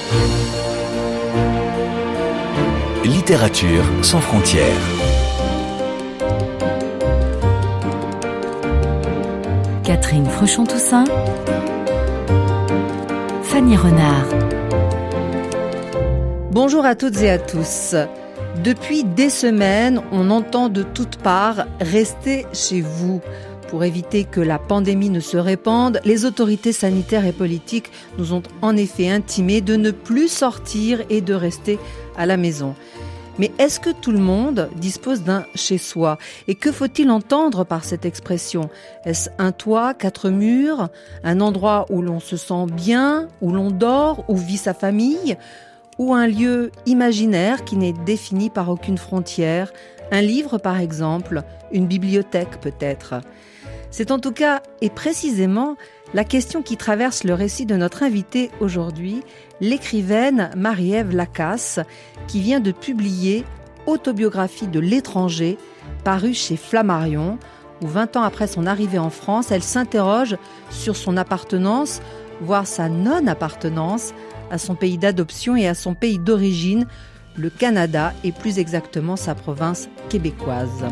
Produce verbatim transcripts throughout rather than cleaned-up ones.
Littérature sans frontières. Catherine Fruchon-Toussaint, Fanny Renard. Bonjour à toutes et à tous. Depuis des semaines, on entend de toutes parts « restez chez vous ». Pour éviter que la pandémie ne se répande, les autorités sanitaires et politiques nous ont en effet intimé de ne plus sortir et de rester à la maison. Mais est-ce que tout le monde dispose d'un chez-soi ? Et que faut-il entendre par cette expression ? Est-ce un toit, quatre murs, un endroit où l'on se sent bien, où l'on dort, où vit sa famille ? Ou un lieu imaginaire qui n'est défini par aucune frontière ? Un livre par exemple, une bibliothèque peut-être ? C'est en tout cas et précisément la question qui traverse le récit de notre invitée aujourd'hui, l'écrivaine Marie-Ève Lacasse, qui vient de publier Autobiographie de l'étranger, parue chez Flammarion, où vingt ans après son arrivée en France, elle s'interroge sur son appartenance, voire sa non-appartenance, à son pays d'adoption et à son pays d'origine, le Canada, et plus exactement sa province québécoise.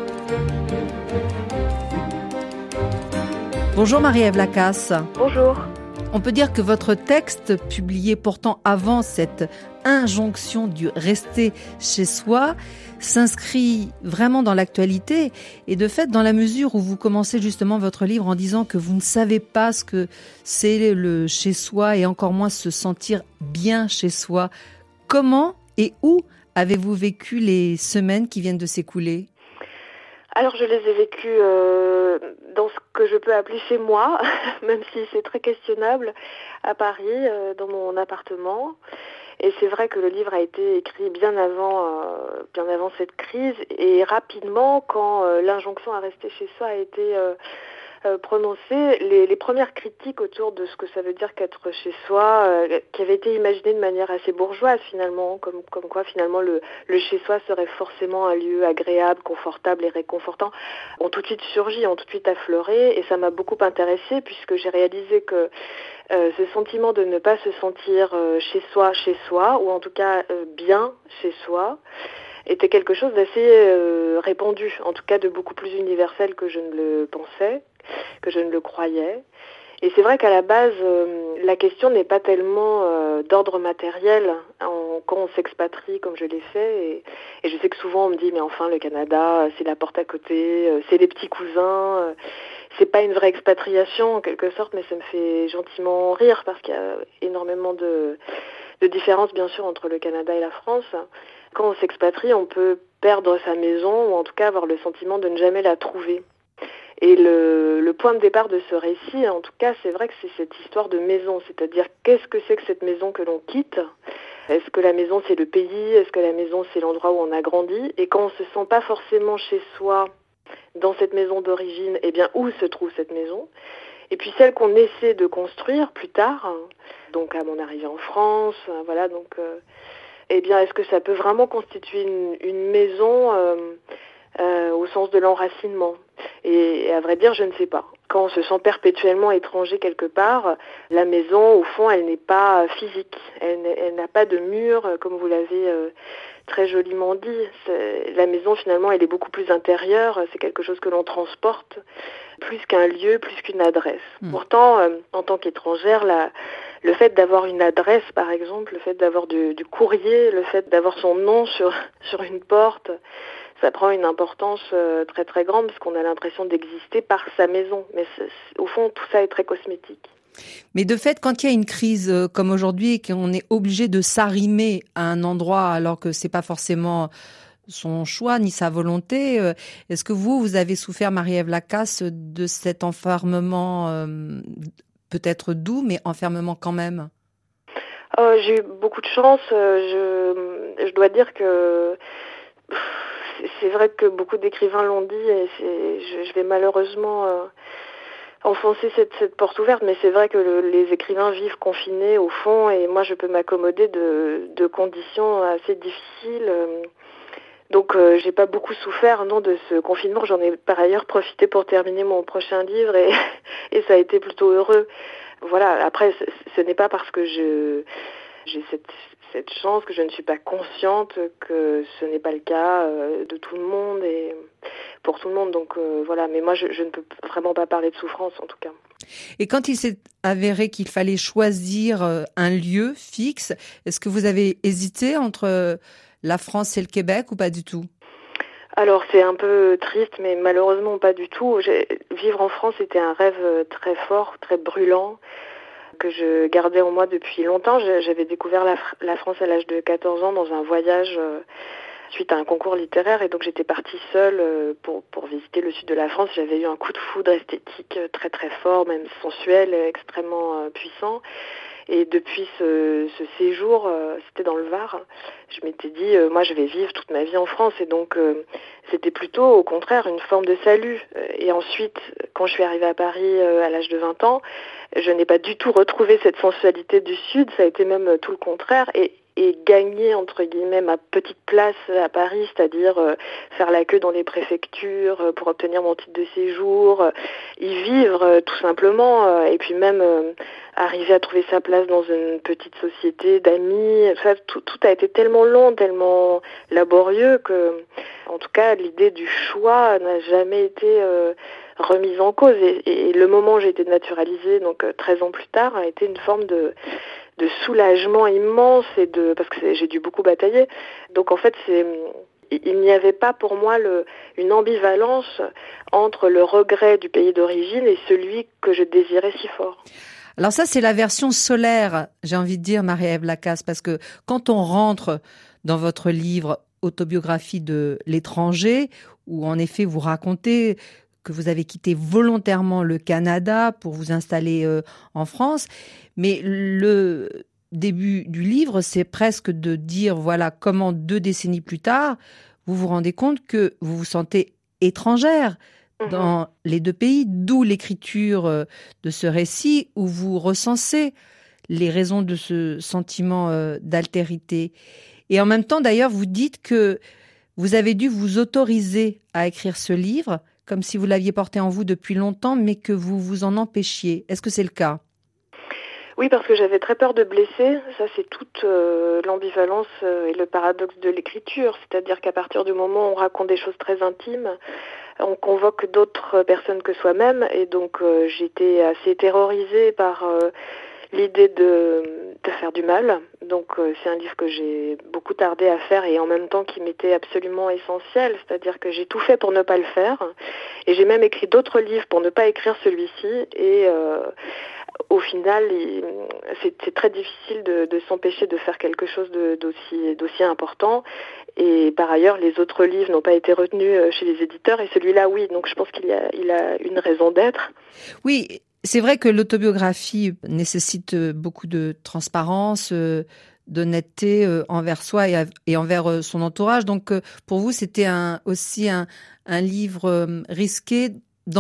Bonjour Marie-Ève Lacasse. Bonjour. On peut dire que votre texte, publié pourtant avant cette injonction du rester chez soi, s'inscrit vraiment dans l'actualité et de fait dans la mesure où vous commencez justement votre livre en disant que vous ne savez pas ce que c'est le chez soi et encore moins se sentir bien chez soi. Comment et où avez-vous vécu les semaines qui viennent de s'écouler ? Alors je les ai vécues euh, dans ce que je peux appeler chez moi, même si c'est très questionnable, à Paris, euh, dans mon appartement. Et c'est vrai que le livre a été écrit bien avant, euh, bien avant cette crise et rapidement quand euh, l'injonction à rester chez soi a été euh, euh, prononcée. Les, les premières critiques autour de ce que ça veut dire qu'être chez soi, euh, qui avaient été imaginées de manière assez bourgeoise finalement, comme, comme quoi finalement le, le chez soi serait forcément un lieu agréable, confortable et réconfortant, ont tout de suite surgi, ont tout de suite affleuré et ça m'a beaucoup intéressée puisque j'ai réalisé que Euh, ce sentiment de ne pas se sentir euh, chez soi, chez soi, ou en tout cas euh, bien chez soi, était quelque chose d'assez euh, répandu, en tout cas de beaucoup plus universel que je ne le pensais, que je ne le croyais. Et c'est vrai qu'à la base, euh, la question n'est pas tellement euh, d'ordre matériel en, quand on s'expatrie comme je l'ai fait. Et, et je sais que souvent on me dit, mais enfin le Canada, c'est la porte à côté, euh, c'est les petits cousins. Euh, c'est pas une vraie expatriation en quelque sorte, mais ça me fait gentiment rire parce qu'il y a énormément de, de différences bien sûr entre le Canada et la France. Quand on s'expatrie, on peut perdre sa maison ou en tout cas avoir le sentiment de ne jamais la trouver. Et le, le point de départ de ce récit, en tout cas, c'est vrai que c'est cette histoire de maison, c'est-à-dire qu'est-ce que c'est que cette maison que l'on quitte ? Est-ce que la maison c'est le pays ? Est-ce que la maison c'est l'endroit où on a grandi ? Et quand on se sent pas forcément chez soi dans cette maison d'origine, eh bien où se trouve cette maison ? Et puis celle qu'on essaie de construire plus tard, donc à mon arrivée en France, voilà, donc, euh, eh bien est-ce que ça peut vraiment constituer une, une maison euh, euh, au sens de l'enracinement ? Et, et à vrai dire, je ne sais pas. Quand on se sent perpétuellement étranger quelque part, la maison, au fond, elle n'est pas physique. Elle, elle n'a pas de mur, comme vous l'avez euh, très joliment dit. C'est, la maison, finalement, elle est beaucoup plus intérieure. C'est quelque chose que l'on transporte, plus qu'un lieu, plus qu'une adresse. Mmh. Pourtant, euh, en tant qu'étrangère, la, le fait d'avoir une adresse, par exemple, le fait d'avoir du, du courrier, le fait d'avoir son nom sur, sur une porte, ça prend une importance euh, très très grande parce qu'on a l'impression d'exister par sa maison. Mais c'est, c'est, au fond, tout ça est très cosmétique. Mais de fait, quand il y a une crise euh, comme aujourd'hui et qu'on est obligé de s'arrimer à un endroit alors que c'est pas forcément son choix ni sa volonté, euh, est-ce que vous, vous avez souffert, Marie-Ève Lacasse, de cet enfermement euh, peut-être doux, mais enfermement quand même ? euh, J'ai eu beaucoup de chance. Euh, je, je dois dire que... Pff, c'est vrai que beaucoup d'écrivains l'ont dit et c'est, je, je vais malheureusement euh, enfoncer cette, cette porte ouverte, mais c'est vrai que le, les écrivains vivent confinés au fond et moi je peux m'accommoder de, de conditions assez difficiles. Donc euh, j'ai pas beaucoup souffert non de ce confinement, j'en ai par ailleurs profité pour terminer mon prochain livre et, et ça a été plutôt heureux. Voilà, après ce, ce n'est pas parce que je j'ai cette, cette chance que je ne suis pas consciente que ce n'est pas le cas euh, de tout le monde et pour tout le monde. Donc euh, voilà, mais moi je, je ne peux vraiment pas parler de souffrance en tout cas. Et quand il s'est avéré qu'il fallait choisir un lieu fixe, est-ce que vous avez hésité entre la France et le Québec ou pas du tout ? Alors c'est un peu triste, mais malheureusement pas du tout. J'ai... Vivre en France était un rêve très fort, très brûlant, que je gardais en moi depuis longtemps. J'avais découvert la, Fr- la France à l'âge de quatorze ans dans un voyage euh, suite à un concours littéraire, et donc j'étais partie seule euh, pour, pour visiter le sud de la France. J'avais eu un coup de foudre esthétique très très fort, même sensuel, extrêmement euh, puissant. Et depuis ce, ce séjour, euh, c'était dans le Var, je m'étais dit, euh, moi je vais vivre toute ma vie en France. Et donc euh, c'était plutôt au contraire une forme de salut. Et ensuite, quand je suis arrivée à Paris euh, à l'âge de vingt ans, je n'ai pas du tout retrouvé cette sensualité du Sud, ça a été même tout le contraire. Et et gagner, entre guillemets, ma petite place à Paris, c'est-à-dire euh, faire la queue dans les préfectures euh, pour obtenir mon titre de séjour, euh, y vivre euh, tout simplement, euh, et puis même euh, arriver à trouver sa place dans une petite société d'amis. Enfin, tout, tout a été tellement long, tellement laborieux que, en tout cas, l'idée du choix n'a jamais été euh, remise en cause. Et, et le moment où j'ai été naturalisée, donc euh, treize ans plus tard, a été une forme de de soulagement immense et de parce que j'ai dû beaucoup batailler. Donc en fait, c'est il n'y avait pas pour moi le, une ambivalence entre le regret du pays d'origine et celui que je désirais si fort. Alors ça, c'est la version solaire, j'ai envie de dire, Marie-Ève Lacasse, parce que quand on rentre dans votre livre Autobiographie de l'étranger, où en effet vous racontez que vous avez quitté volontairement le Canada pour vous installer euh, en France. Mais le début du livre, c'est presque de dire, voilà, comment deux décennies plus tard, vous vous rendez compte que vous vous sentez étrangère mmh. dans les deux pays, d'où l'écriture de ce récit où vous recensez les raisons de ce sentiment euh, d'altérité. Et en même temps, d'ailleurs, vous dites que vous avez dû vous autoriser à écrire ce livre comme si vous l'aviez porté en vous depuis longtemps, mais que vous vous en empêchiez. Est-ce que c'est le cas ? Oui, parce que j'avais très peur de blesser. Ça, c'est toute euh, l'ambivalence euh, et le paradoxe de l'écriture. C'est-à-dire qu'à partir du moment où on raconte des choses très intimes, on convoque d'autres personnes que soi-même. Et donc, euh, j'étais assez terrorisée par euh, l'idée de, de faire du mal. Donc euh, c'est un livre que j'ai beaucoup tardé à faire et en même temps qui m'était absolument essentiel. C'est-à-dire que j'ai tout fait pour ne pas le faire. Et j'ai même écrit d'autres livres pour ne pas écrire celui-ci. Et euh, au final, il, c'est, c'est très difficile de, de s'empêcher de faire quelque chose de, d'aussi, d'aussi important. Et par ailleurs, les autres livres n'ont pas été retenus chez les éditeurs et celui-là, oui. Donc je pense qu'il y a, il a une raison d'être. Oui. C'est vrai que l'autobiographie nécessite beaucoup de transparence, d'honnêteté envers soi et envers son entourage. Donc, pour vous, c'était un, aussi un, un livre risqué, dangereux ?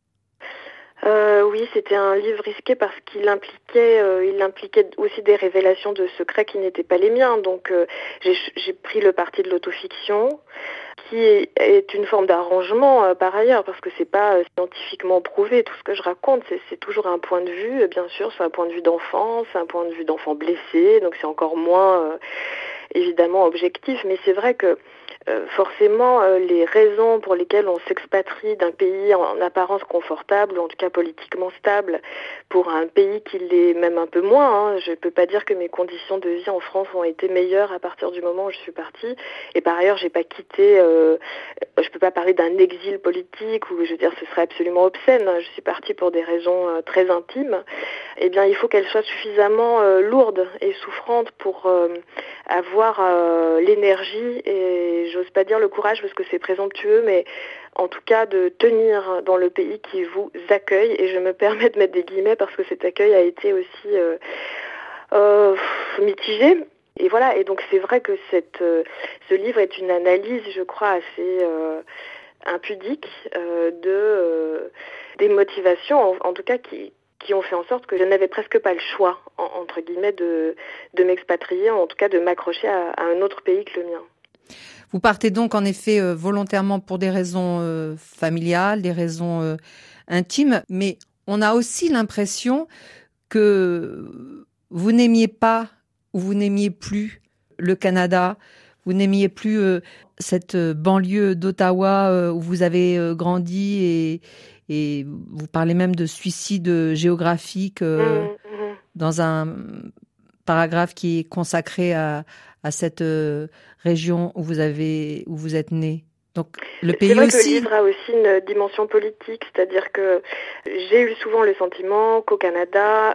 Euh, oui, c'était un livre risqué parce qu'il impliquait, euh, il impliquait aussi des révélations de secrets qui n'étaient pas les miens. Donc, euh, j'ai, j'ai pris le parti de l'autofiction, qui est, est une forme d'arrangement euh, par ailleurs, parce que c'est pas euh, scientifiquement prouvé. Tout ce que je raconte, c'est, c'est toujours un point de vue. Bien sûr, c'est un point de vue d'enfant, c'est un point de vue d'enfant blessé, donc c'est encore moins euh, évidemment objectif. Mais c'est vrai que Euh, forcément, euh, les raisons pour lesquelles on s'expatrie d'un pays en, en apparence confortable, ou en tout cas politiquement stable, pour un pays qui l'est même un peu moins. Hein. Je ne peux pas dire que mes conditions de vie en France ont été meilleures à partir du moment où je suis partie. Et par ailleurs, j'ai pas quitté. Euh, je peux pas parler d'un exil politique ou je veux dire, ce serait absolument obscène. Je suis partie pour des raisons euh, très intimes. Eh bien, il faut qu'elle soit suffisamment euh, lourde et souffrante pour euh, avoir euh, l'énergie et j'ose pas dire le courage parce que c'est présomptueux, mais en tout cas de tenir dans le pays qui vous accueille. Et je me permets de mettre des guillemets parce que cet accueil a été aussi euh, euh, mitigé. Et voilà, et donc c'est vrai que cette, euh, ce livre est une analyse, je crois, assez euh, impudique euh, de euh, des motivations, en, en tout cas qui qui ont fait en sorte que je n'avais presque pas le choix, en, entre guillemets, de, de m'expatrier, en tout cas de m'accrocher à, à un autre pays que le mien. Vous partez donc en effet euh, volontairement pour des raisons euh, familiales, des raisons euh, intimes, mais on a aussi l'impression que vous n'aimiez pas où vous n'aimiez plus le Canada, vous n'aimiez plus euh, cette banlieue d'Ottawa euh, où vous avez euh, grandi et, et vous parlez même de suicide géographique euh, Mmh, mmh. dans un paragraphe qui est consacré à, à cette euh, région où vous avez où vous êtes né. Donc le C'est pays vrai aussi. que le livre a aussi une dimension politique, c'est-à-dire que j'ai eu souvent le sentiment qu'au Canada,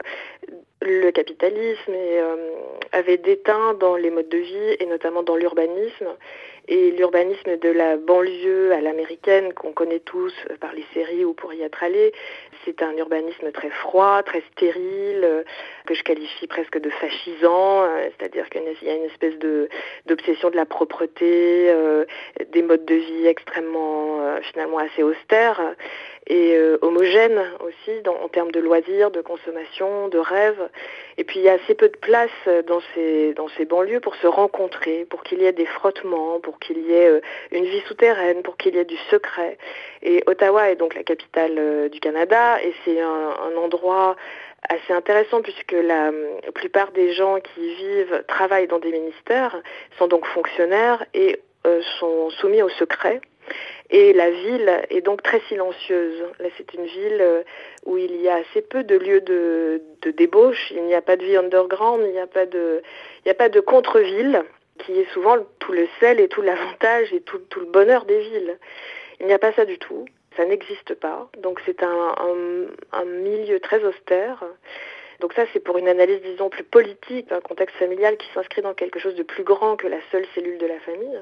le capitalisme et, euh, avait déteint dans les modes de vie et notamment dans l'urbanisme. Et l'urbanisme de la banlieue à l'américaine qu'on connaît tous par les séries ou pour y être allé, c'est un urbanisme très froid, très stérile, euh, que je qualifie presque de fascisant, euh, c'est-à-dire qu'il y a une espèce de d'obsession de la propreté, euh, des modes de vie extrêmement, euh, finalement assez austères et euh, homogènes aussi dans, en termes de loisirs, de consommation, de rêves. Et puis il y a assez peu de place dans ces dans ces banlieues pour se rencontrer, pour qu'il y ait des frottements, pour qu'il y ait euh, une vie souterraine, pour qu'il y ait du secret. Et Ottawa est donc la capitale euh, du Canada et c'est un, un endroit assez intéressant puisque la, la plupart des gens qui y vivent travaillent dans des ministères, sont donc fonctionnaires et euh, sont soumis au secret. Et la ville est donc très silencieuse. Là, c'est une ville où il y a assez peu de lieux de, de débauche. Il n'y a pas de vie underground, il n'y a pas de, il n'y a pas de contre-ville, qui est souvent tout le sel et tout l'avantage et tout, tout le bonheur des villes. Il n'y a pas ça du tout. Ça n'existe pas. Donc c'est un, un, un milieu très austère. Donc ça, c'est pour une analyse, disons, plus politique, un contexte familial qui s'inscrit dans quelque chose de plus grand que la seule cellule de la famille.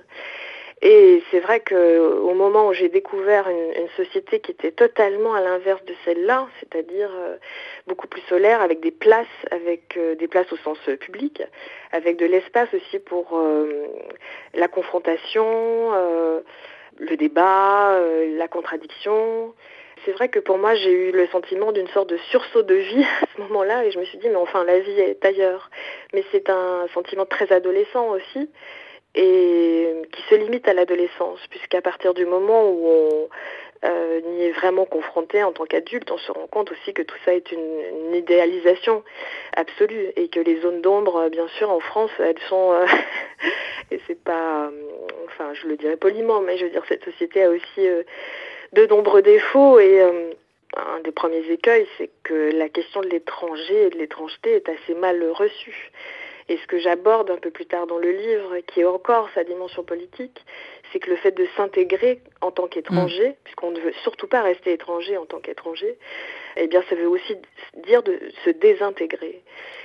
Et c'est vrai qu'au moment où j'ai découvert une, une société qui était totalement à l'inverse de celle-là, c'est-à-dire euh, beaucoup plus solaire, avec des places, avec euh, des places au sens euh, public, avec de l'espace aussi pour euh, la confrontation, euh, le débat, euh, la contradiction. C'est vrai que pour moi, j'ai eu le sentiment d'une sorte de sursaut de vie à ce moment-là, et je me suis dit, mais enfin, la vie est ailleurs. Mais c'est un sentiment très adolescent aussi, et qui se limite à l'adolescence, puisqu'à partir du moment où on euh, y est vraiment confronté en tant qu'adulte, on se rend compte aussi que tout ça est une, une idéalisation absolue, et que les zones d'ombre, bien sûr, en France, elles sont... Euh, et c'est pas... Euh, enfin, je le dirais poliment, mais je veux dire, cette société a aussi euh, de nombreux défauts, et... Euh, un des premiers écueils, c'est que la question de l'étranger et de l'étrangeté est assez mal reçue. Et ce que j'aborde un peu plus tard dans le livre, qui est encore sa dimension politique, c'est que le fait de s'intégrer en tant qu'étranger, mmh. puisqu'on ne veut surtout pas rester étranger en tant qu'étranger, eh bien ça veut aussi dire de se désintégrer.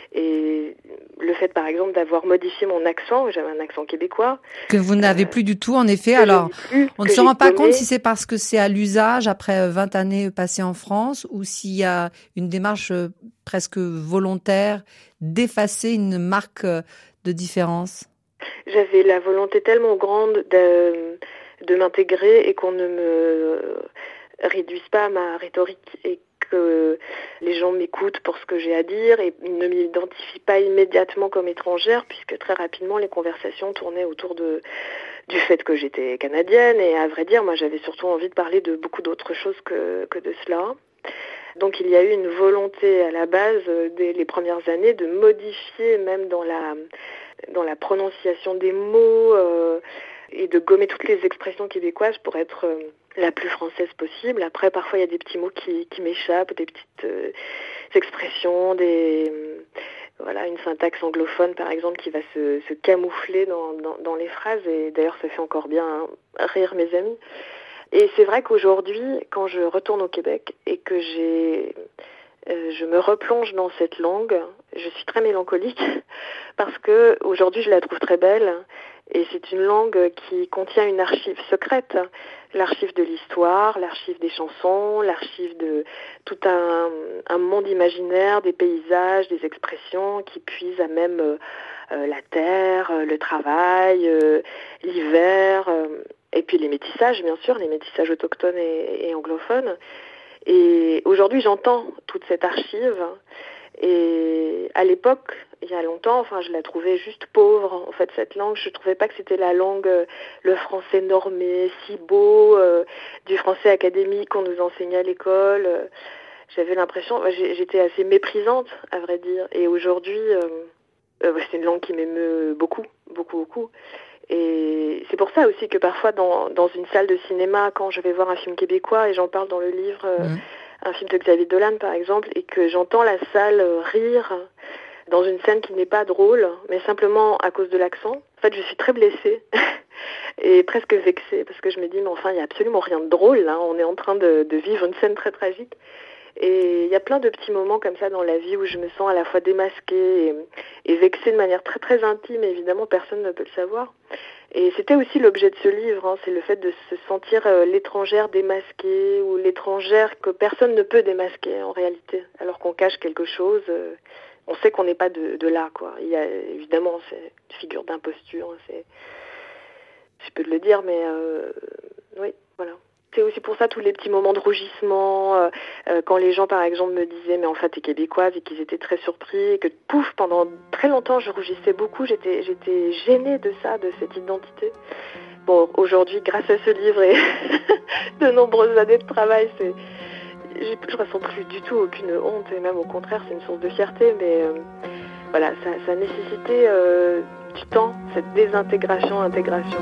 Et le fait, par exemple, d'avoir modifié mon accent, j'avais un accent québécois. Que vous n'avez euh, plus du tout, en effet. Que Alors, plus, on ne se rend pas compte si c'est parce que c'est à l'usage après vingt années passées en France ou s'il y a une démarche presque volontaire d'effacer une marque de différence. J'avais la volonté tellement grande de, de m'intégrer et qu'on ne me réduise pas à ma rhétorique et que les gens m'écoutent pour ce que j'ai à dire et ne m'identifient pas immédiatement comme étrangère, puisque très rapidement les conversations tournaient autour de, du fait que j'étais canadienne, et à vrai dire, moi j'avais surtout envie de parler de beaucoup d'autres choses que, que de cela. Donc il y a eu une volonté à la base, dès les premières années, de modifier même dans la, dans la prononciation des mots euh, et de gommer toutes les expressions québécoises pour être euh, la plus française possible. Après, parfois, il y a des petits mots qui, qui m'échappent, des petites euh, expressions, des, euh, voilà, une syntaxe anglophone, par exemple, qui va se, se camoufler dans, dans, dans les phrases. Et d'ailleurs, ça fait encore bien rire mes amis. Et c'est vrai qu'aujourd'hui, quand je retourne au Québec et que j'ai, euh, je me replonge dans cette langue, je suis très mélancolique parce que aujourd'hui, je la trouve très belle. Et c'est une langue qui contient une archive secrète, l'archive de l'histoire, l'archive des chansons, l'archive de tout un, un monde imaginaire, des paysages, des expressions qui puisent à même euh, la terre, le travail, euh, l'hiver, euh, et puis les métissages, bien sûr, les métissages autochtones et, et anglophones. Et aujourd'hui, j'entends toute cette archive. Et à l'époque, il y a longtemps, enfin, je la trouvais juste pauvre. En fait, cette langue, je trouvais pas que c'était la langue, euh, le français normé, si beau, euh, du français académique qu'on nous enseignait à l'école. Euh, j'avais l'impression, j'étais assez méprisante, à vrai dire. Et aujourd'hui, euh, Euh, c'est une langue qui m'émeut beaucoup, beaucoup, beaucoup. Et c'est pour ça aussi que parfois dans, dans une salle de cinéma, quand je vais voir un film québécois, et j'en parle dans le livre, euh, mmh. un film de Xavier Dolan par exemple, et que j'entends la salle rire dans une scène qui n'est pas drôle, mais simplement à cause de l'accent, en fait je suis très blessée et presque vexée, parce que je me dis mais enfin il n'y a absolument rien de drôle, là. On est en train de, de vivre une scène très tragique. Et il y a plein de petits moments comme ça dans la vie où je me sens à la fois démasquée et, et vexée de manière très très intime, et évidemment personne ne peut le savoir. Et c'était aussi l'objet de ce livre, hein, c'est le fait de se sentir euh, l'étrangère démasquée, ou l'étrangère que personne ne peut démasquer en réalité, alors qu'on cache quelque chose. Euh, on sait qu'on n'est pas de, de là, quoi. Il y a évidemment c'est une figure d'imposture, c'est, je peux le dire, mais euh, oui, voilà. C'est aussi pour ça tous les petits moments de rougissement, euh, euh, quand les gens par exemple me disaient mais en fait t'es québécoise, et qu'ils étaient très surpris, et que pouf, pendant très longtemps je rougissais beaucoup, j'étais, j'étais gênée de ça, de cette identité. Bon, aujourd'hui grâce à ce livre et de nombreuses années de travail, c'est, je ressens plus du tout aucune honte, et même au contraire c'est une source de fierté, mais euh, voilà, ça, ça a nécessité euh, du temps, cette désintégration, intégration.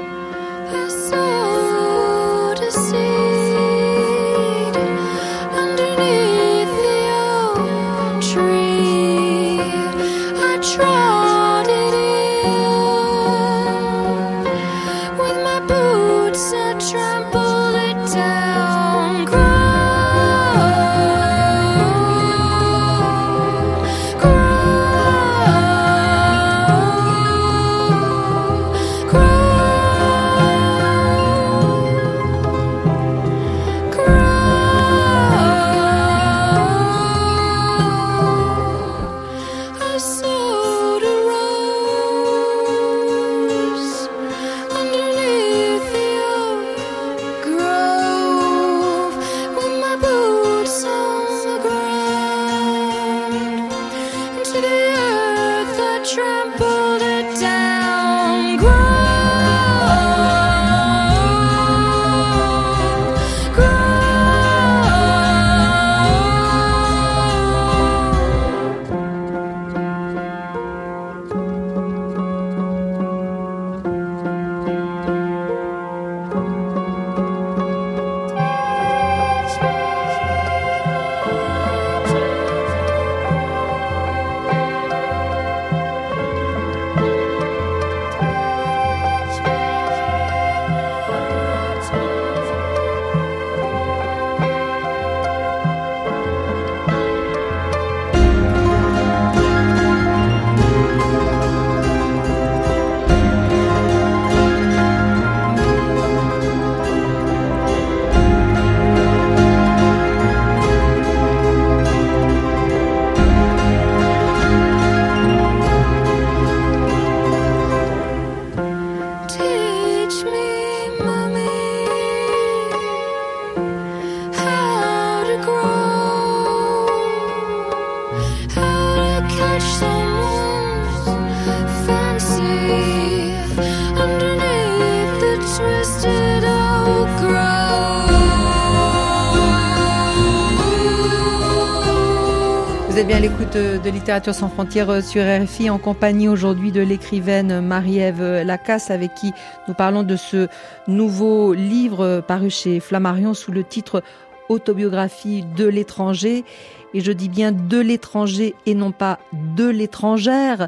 Vous êtes bien à l'écoute de Littérature sans frontières sur R F I, en compagnie aujourd'hui de l'écrivaine Marie-Ève Lacasse, avec qui nous parlons de ce nouveau livre paru chez Flammarion sous le titre Autobiographie de l'étranger. Et je dis bien de l'étranger et non pas de l'étrangère,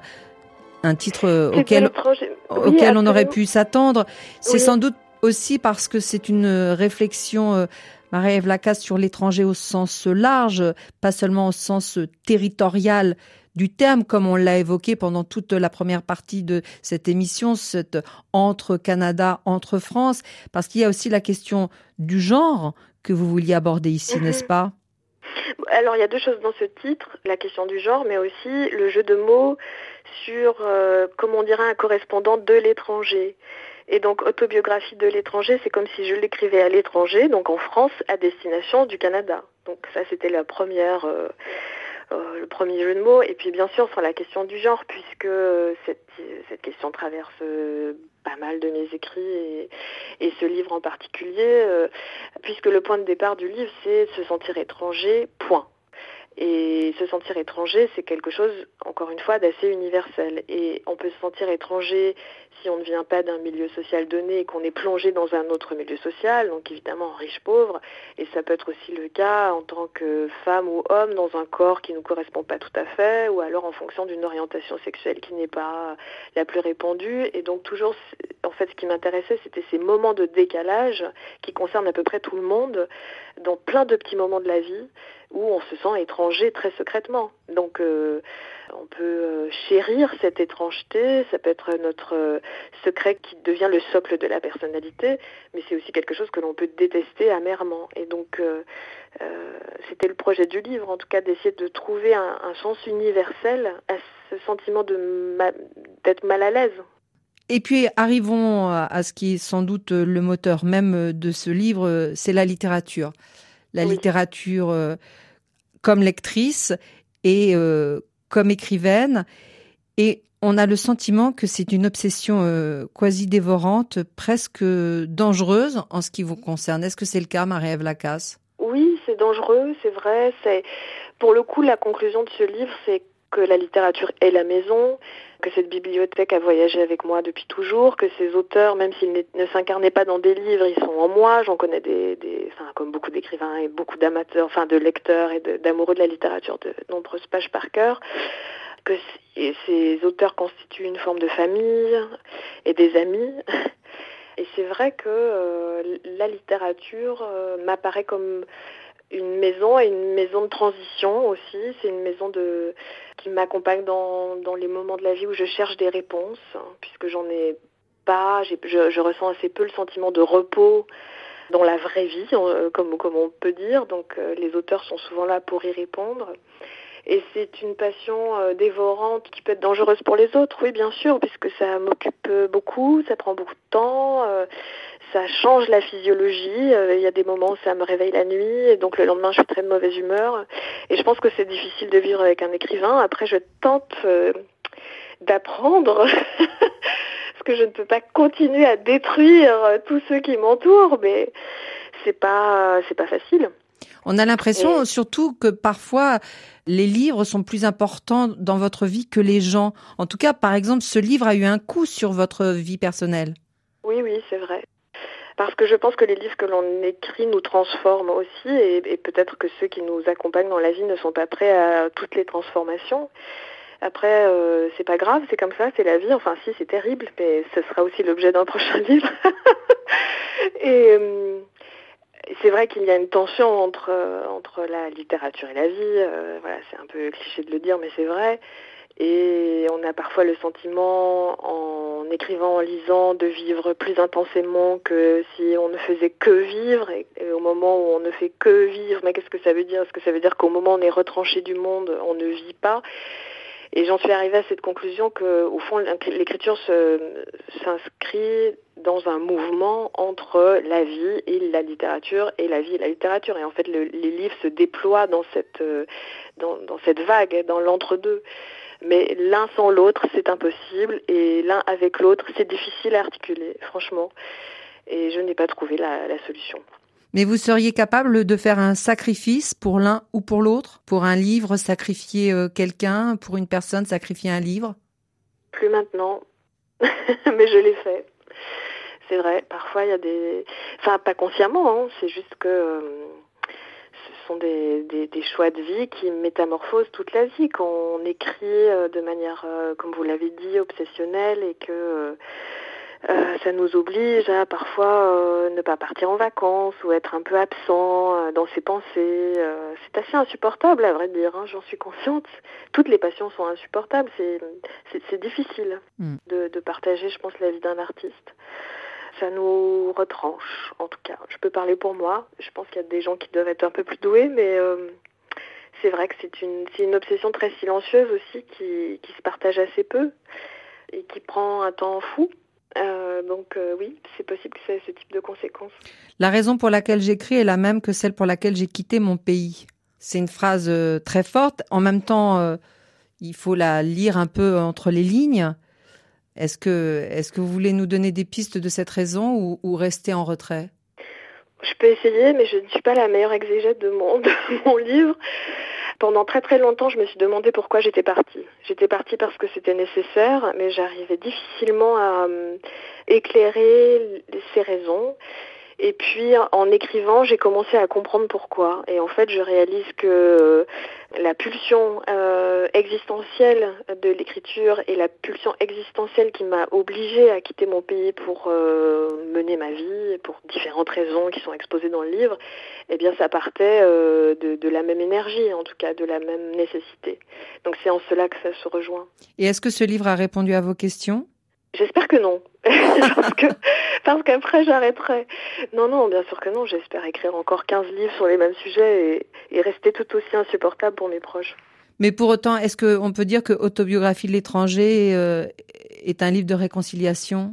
un titre auquel, oui, auquel on aurait pu s'attendre. C'est oui. Sans doute aussi parce que c'est une réflexion, Marie-Ève Lacasse, sur l'étranger au sens large, pas seulement au sens territorial du terme, comme on l'a évoqué pendant toute la première partie de cette émission, cette entre Canada, entre France, parce qu'il y a aussi la question du genre que vous vouliez aborder ici, mm-hmm. n'est-ce pas ? Alors, il y a deux choses dans ce titre, la question du genre, mais aussi le jeu de mots sur, euh, comment on dirait, un correspondant de l'étranger. Et donc, autobiographie de l'étranger, c'est comme si je l'écrivais à l'étranger, donc en France, à destination du Canada. Donc ça, c'était la première, euh, euh, le premier jeu de mots. Et puis, bien sûr, sur la question du genre, puisque cette, cette question traverse euh, pas mal de mes écrits et, et ce livre en particulier, euh, puisque le point de départ du livre, c'est se sentir étranger, point. Et se sentir étranger, c'est quelque chose, encore une fois, d'assez universel. Et on peut se sentir étranger si on ne vient pas d'un milieu social donné et qu'on est plongé dans un autre milieu social, donc évidemment riche-pauvre. Et ça peut être aussi le cas en tant que femme ou homme dans un corps qui ne nous correspond pas tout à fait, ou alors en fonction d'une orientation sexuelle qui n'est pas la plus répandue. Et donc toujours, en fait, ce qui m'intéressait, c'était ces moments de décalage qui concernent à peu près tout le monde, dans plein de petits moments de la vie, où on se sent étranger très secrètement. Donc euh, on peut euh, chérir cette étrangeté, ça peut être notre euh, secret qui devient le socle de la personnalité, mais c'est aussi quelque chose que l'on peut détester amèrement. Et donc euh, euh, c'était le projet du livre, en tout cas d'essayer de trouver un, un sens universel à ce sentiment de ma- d'être mal à l'aise. Et puis arrivons à ce qui est sans doute le moteur même de ce livre, c'est la littérature. La Oui. littérature euh, comme lectrice et euh, comme écrivaine. Et on a le sentiment que c'est une obsession euh, quasi dévorante, presque dangereuse en ce qui vous concerne. Est-ce que c'est le cas, Marie-Ève Lacasse ? Oui, c'est dangereux, c'est vrai. C'est... Pour le coup, la conclusion de ce livre, c'est que la littérature est la maison, que cette bibliothèque a voyagé avec moi depuis toujours, que ces auteurs, même s'ils ne s'incarnaient pas dans des livres, ils sont en moi. J'en connais des, des enfin, comme beaucoup d'écrivains et beaucoup d'amateurs, enfin de lecteurs et de, d'amoureux de la littérature, de nombreuses pages par cœur. Que ces auteurs constituent une forme de famille et des amis. Et c'est vrai que euh, la littérature euh, m'apparaît comme une maison et une maison de transition aussi. C'est une maison de qui m'accompagne dans, dans les moments de la vie où je cherche des réponses, hein, puisque j'en ai pas, j'ai, je, je ressens assez peu le sentiment de repos dans la vraie vie, comme, comme on peut dire. Donc euh, les auteurs sont souvent là pour y répondre. Et c'est une passion euh, dévorante qui peut être dangereuse pour les autres, oui bien sûr, puisque ça m'occupe beaucoup, ça prend beaucoup de temps, euh, ça change la physiologie. Euh, il y a des moments où ça me réveille la nuit, et donc le lendemain je suis très de mauvaise humeur. Et je pense que c'est difficile de vivre avec un écrivain. Après je tente euh, d'apprendre, parce que je ne peux pas continuer à détruire euh, tous ceux qui m'entourent, mais c'est pas, c'est pas facile. On a l'impression Et... surtout que parfois les livres sont plus importants dans votre vie que les gens. En tout cas, par exemple, ce livre a eu un coup sur votre vie personnelle. Oui, oui, c'est vrai. Parce que je pense que les livres que l'on écrit nous transforment aussi, et, et peut-être que ceux qui nous accompagnent dans la vie ne sont pas prêts à toutes les transformations. Après, euh, c'est pas grave, c'est comme ça, c'est la vie. Enfin, si, c'est terrible, mais ce sera aussi l'objet d'un prochain livre. et... Euh, C'est vrai qu'il y a une tension entre euh, entre la littérature et la vie. Euh, voilà, c'est un peu cliché de le dire, mais c'est vrai. Et on a parfois le sentiment, en écrivant, en lisant, de vivre plus intensément que si on ne faisait que vivre. Et, et au moment où on ne fait que vivre, mais qu'est-ce que ça veut dire ? Est-ce que ça veut dire qu'au moment où on est retranché du monde, on ne vit pas ? Et j'en suis arrivée à cette conclusion que, au fond, l'écriture se, s'inscrit dans un mouvement entre la vie et la littérature, et la vie et la littérature. Et en fait, le, les livres se déploient dans cette, dans, dans cette vague, dans l'entre-deux. Mais l'un sans l'autre, c'est impossible, et l'un avec l'autre, c'est difficile à articuler, franchement. Et je n'ai pas trouvé la, la solution. Mais vous seriez capable de faire un sacrifice pour l'un ou pour l'autre ? Pour un livre, sacrifier quelqu'un ? Pour une personne, sacrifier un livre ? Plus maintenant, mais je l'ai fait. C'est vrai, parfois il y a des... Enfin, pas consciemment, hein, c'est juste que euh, ce sont des, des, des choix de vie qui métamorphosent toute la vie. Quand on écrit euh, de manière, euh, comme vous l'avez dit, obsessionnelle, et que... Euh, Euh, ça nous oblige à parfois euh, ne pas partir en vacances ou être un peu absent euh, dans ses pensées. Euh, c'est assez insupportable, à vrai dire, hein, j'en suis consciente. Toutes les passions sont insupportables, c'est, c'est, c'est difficile mm. de, de partager, je pense, la vie d'un artiste. Ça nous retranche, en tout cas. Je peux parler pour moi, je pense qu'il y a des gens qui doivent être un peu plus doués, mais euh, c'est vrai que c'est une, c'est une obsession très silencieuse aussi qui, qui se partage assez peu et qui prend un temps fou. Euh, donc euh, oui, c'est possible que ça ait ce type de conséquences. La raison pour laquelle j'écris est la même que celle pour laquelle j'ai quitté mon pays. C'est une phrase euh, très forte. En même temps, euh, il faut la lire un peu entre les lignes. Est-ce que, est-ce que vous voulez nous donner des pistes de cette raison ou, ou rester en retrait ? Je peux essayer, mais je ne suis pas la meilleure exégète de mon, de mon livre. Pendant très très longtemps, je me suis demandé pourquoi j'étais partie. J'étais partie parce que c'était nécessaire, mais j'arrivais difficilement à euh, éclairer ces raisons. Et puis, en écrivant, j'ai commencé à comprendre pourquoi. Et en fait, je réalise que la pulsion euh, existentielle de l'écriture et la pulsion existentielle qui m'a obligée à quitter mon pays pour euh, mener ma vie, pour différentes raisons qui sont exposées dans le livre, eh bien, ça partait euh, de, de la même énergie, en tout cas, de la même nécessité. Donc, c'est en cela que ça se rejoint. Et est-ce que ce livre a répondu à vos questions ? J'espère que non, parce que parce qu'après j'arrêterai. Non, non, bien sûr que non. J'espère écrire encore quinze livres sur les mêmes sujets et, et rester tout aussi insupportable pour mes proches. Mais pour autant, est-ce qu'on peut dire que Autobiographie de l'étranger euh, est un livre de réconciliation ?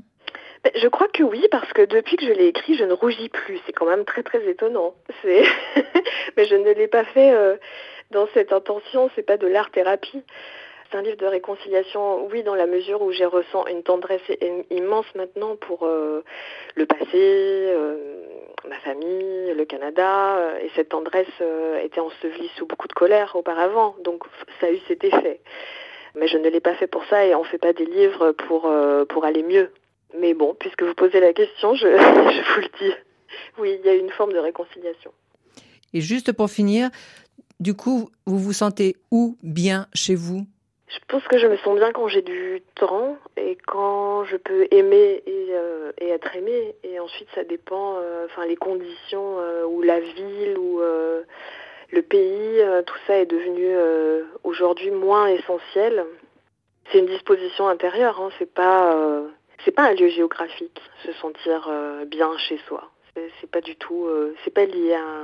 Ben, je crois que oui, parce que depuis que je l'ai écrit, je ne rougis plus. C'est quand même très très étonnant. C'est mais je ne l'ai pas fait euh, dans cette intention. C'est pas de l'art-thérapie. C'est un livre de réconciliation, oui, dans la mesure où j'ai ressens une tendresse immense maintenant pour euh, le passé, euh, ma famille, le Canada. Euh, et cette tendresse euh, était ensevelie sous beaucoup de colère auparavant. Donc ça a eu cet effet. Mais je ne l'ai pas fait pour ça et on ne fait pas des livres pour, euh, pour aller mieux. Mais bon, puisque vous posez la question, je, je vous le dis. Oui, il y a une forme de réconciliation. Et juste pour finir, du coup, vous vous sentez où bien chez vous ? Je pense que je me sens bien quand j'ai du temps et quand je peux aimer et, euh, et être aimée. Et ensuite, ça dépend, euh, enfin, les conditions euh, ou la ville ou euh, le pays, euh, tout ça est devenu euh, aujourd'hui moins essentiel. C'est une disposition intérieure, hein, c'est pas, euh, c'est pas un lieu géographique. Se sentir euh, bien chez soi, c'est, c'est pas du tout, euh, c'est pas lié à,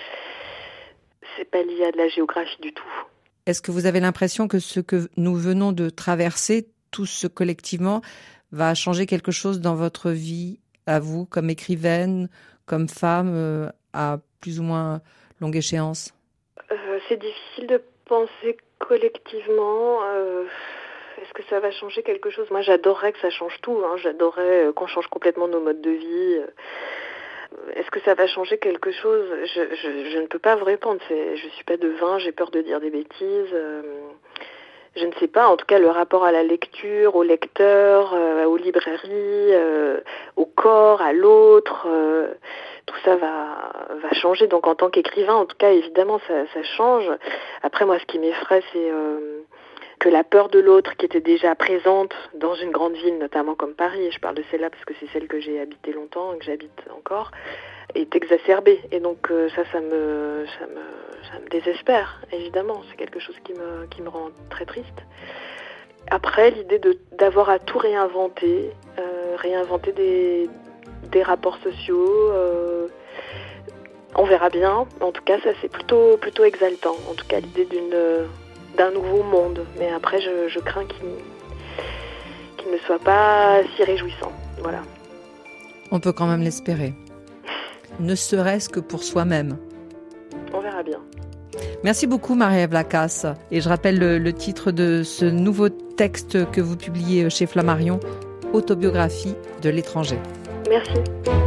c'est pas lié à de la géographie du tout. Est-ce que vous avez l'impression que ce que nous venons de traverser, tous collectivement, va changer quelque chose dans votre vie, à vous, comme écrivaine, comme femme, euh, à plus ou moins longue échéance ? euh, C'est difficile de penser collectivement. Euh, est-ce que ça va changer quelque chose ? Moi, j'adorerais que ça change tout. Hein. J'adorerais qu'on change complètement nos modes de vie. Est-ce que ça va changer quelque chose ? je, je, je ne peux pas vous répondre. C'est, je suis pas devin, j'ai peur de dire des bêtises. Euh, je ne sais pas. En tout cas, le rapport à la lecture, au lecteur, euh, aux librairies, euh, au corps, à l'autre, euh, tout ça va, va changer. Donc, en tant qu'écrivain, en tout cas, évidemment, ça, ça change. Après, moi, ce qui m'effraie, c'est euh, que la peur de l'autre, qui était déjà présente dans une grande ville, notamment comme Paris, et je parle de celle-là parce que c'est celle que j'ai habité longtemps et que j'habite encore, est exacerbée. Et donc euh, ça, ça me, ça me, ça me désespère, évidemment. C'est quelque chose qui me, qui me rend très triste. Après, l'idée de, d'avoir à tout réinventer, euh, réinventer des, des rapports sociaux, euh, on verra bien. En tout cas, ça, c'est plutôt, plutôt exaltant. En tout cas, l'idée d'une... d'un nouveau monde, mais après je, je crains qu'il, qu'il ne soit pas si réjouissant. Voilà. On peut quand même l'espérer. Ne serait-ce que pour soi-même. On verra bien. Merci beaucoup Marie-Ève Lacasse. Et je rappelle le, le titre de ce nouveau texte que vous publiez chez Flammarion, Autobiographie de l'étranger. Merci.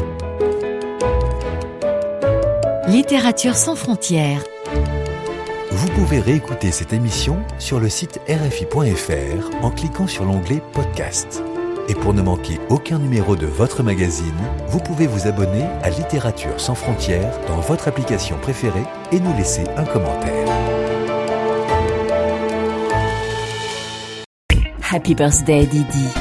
Littérature sans frontières. Vous pouvez réécouter cette émission sur le site r f i point f r en cliquant sur l'onglet Podcast. Et pour ne manquer aucun numéro de votre magazine, vous pouvez vous abonner à Littérature sans frontières dans votre application préférée et nous laisser un commentaire. Happy birthday Didi.